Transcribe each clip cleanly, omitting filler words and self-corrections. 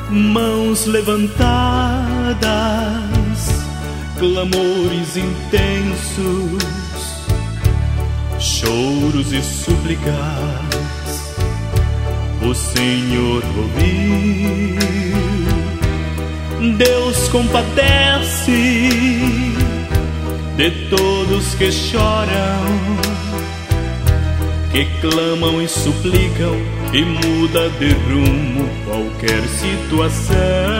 mãos levantadas, clamores intensos, choros e súplicas, o Senhor ouviu. Deus compadece de todos que choram, que clamam e suplicam, e muda de rumo qualquer situação.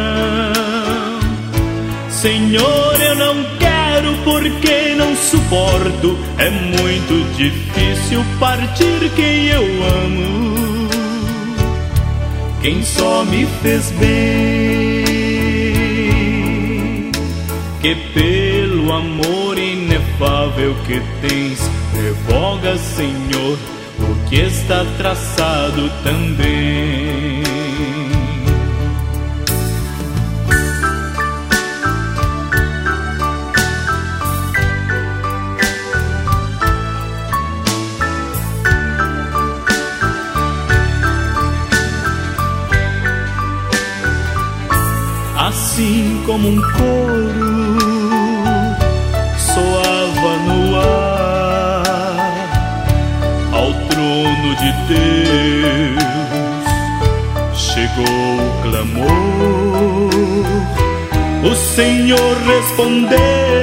Senhor, eu não quero porque não suporto, é muito difícil partir quem eu amo, quem só me fez bem. Que pelo amor inefável que tens, revoga, Senhor, o que está traçado também. Assim como um coro soava no ar, ao trono de Deus chegou o clamor. O Senhor respondeu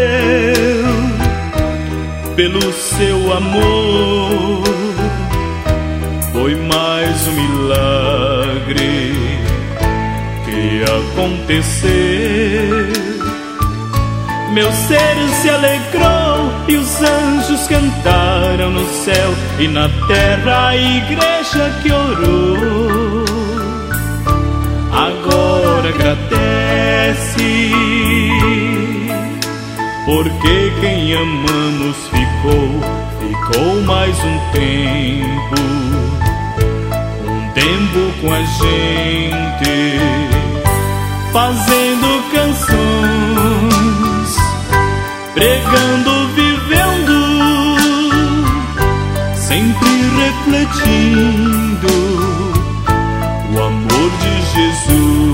pelo seu amor. Foi mais um milagre que aconteceu. Meu ser se alegrou e os anjos cantaram no céu, e na terra a igreja que orou agora agradece, porque quem amamos ficou mais um tempo com a gente, fazendo canções, pregando, vivendo, sempre refletindo o amor de Jesus.